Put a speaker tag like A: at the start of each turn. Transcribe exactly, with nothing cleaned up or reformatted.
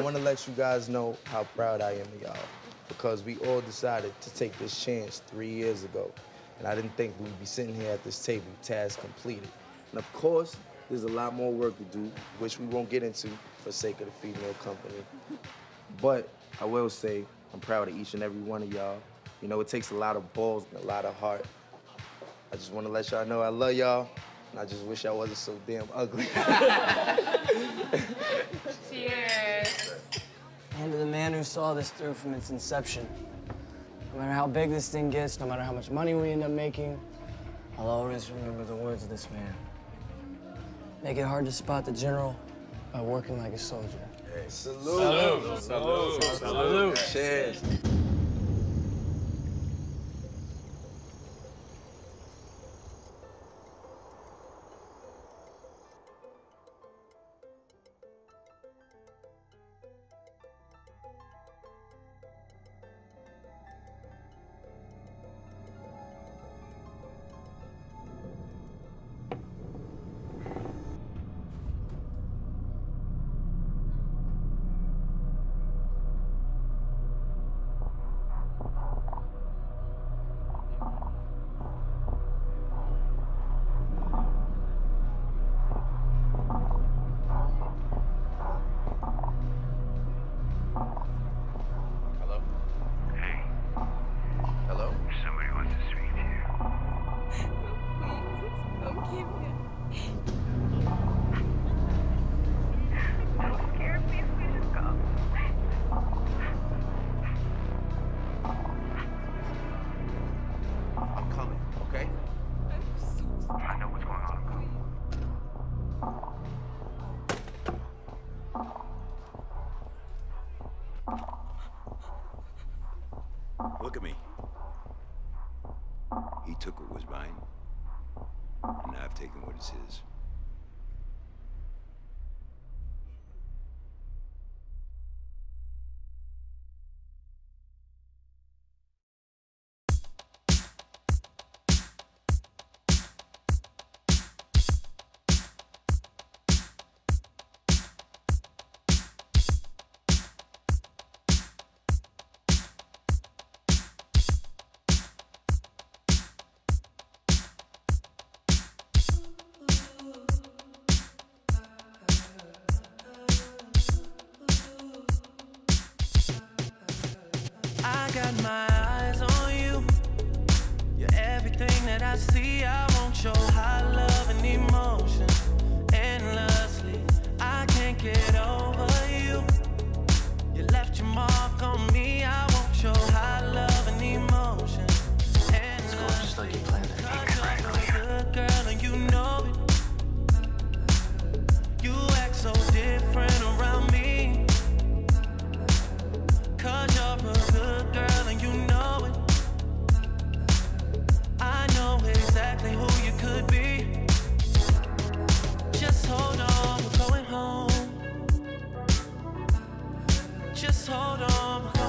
A: want to let you guys know how proud I am of y'all because we all decided to take this chance three years ago. And I didn't think we'd be sitting here at this table, task completed. And of course, there's a lot more work to do, which we won't get into for sake of the female company. But I will say, I'm proud of each and every one of y'all. You know, it takes a lot of balls and a lot of heart. I just want to let y'all know I love y'all, and I just wish I wasn't so damn ugly.
B: Cheers.
C: And to the man who saw this through from its inception. No matter how big this thing gets, no matter how much money we end up making, I'll always remember the words of this man. Make it hard to spot the general by working like a soldier.
A: Hey, salute.
D: Salute. Salute. Salute. Salute.
A: Cheers.
E: Look at me. He took what was mine, and I've taken what is his.
F: I got my eyes on you. You're everything that I see. I want your high love and emotion endlessly. I can't get over you. You left your mark on me. I want your high love and emotion endlessly. It's just like you planned it. Exactly. Good girl, and you know it. You act so different around me. Cause you're a good girl and you know it. I know exactly who you could be. Just hold on, we're going home. Just hold on.